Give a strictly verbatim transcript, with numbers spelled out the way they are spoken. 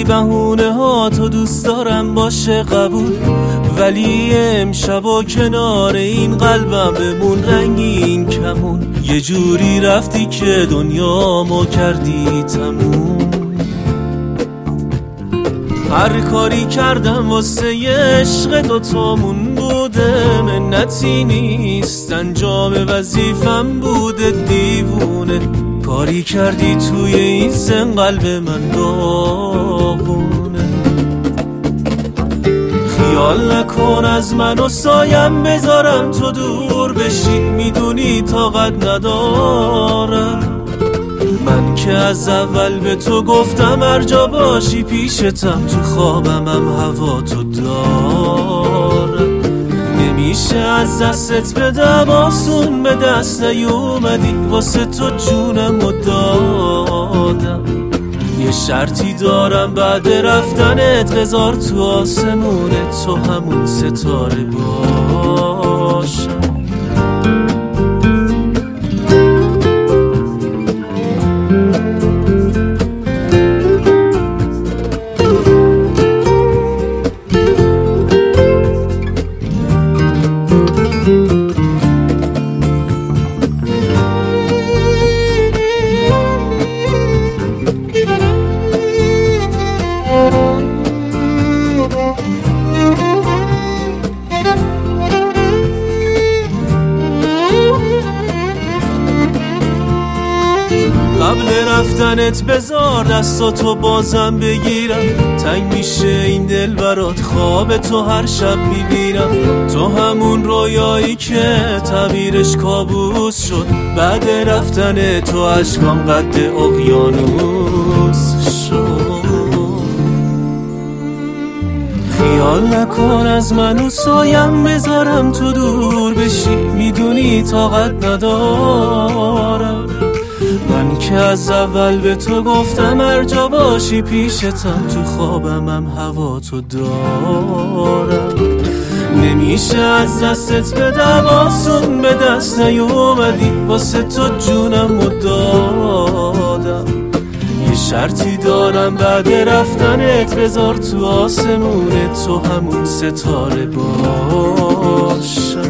بهونه ها تو دوست دارم باشه قبول، ولی امشبا کنار این قلبم بمون رنگین کمون. یه جوری رفتی که دنیامو کردی تموم. هر کاری کردم واسه یه عشق دوتامون بوده، منتی نیست انجام وظیفم بوده دیوونه. کاری کردی توی این سن قلب من داغونه. خیال نکن از من و سایم بذارم تو دور بشی، میدونی طاقت ندارم. من که از اول به تو گفتم هر جا باشی پیشتم، تو خوابم هم هوا تو دارم. نمیشه از دستت بدم آسون به دست نیومدی، واسه تو جونمو دادم. یه شرطی دارم بعد رفتنت بذار تو آسمونت تو همون ستاره باشم. قبل رفتنت بذار دستاتو بازم بگیرم، تنگ میشه این دل برات خواب تو هر شب میبینم. تو همون رویایی که تعبیرش کابوس شد، بعد رفتن تو عشقام قد اقیانوس شد. خیال نکن از من و سایم بذارم تو دور بشی، میدونی طاقت ندارم. من که از اول به تو گفتم هر جا باشی پیشتم، تو خوابم هم هوا تو دارم. نمیشه از دستت بدم آسون به دست نیومدی، واسه تو جونمو دادم. یه شرطی دارم بعد رفتنت بذار تو آسمونت تو همون ستاره باشم.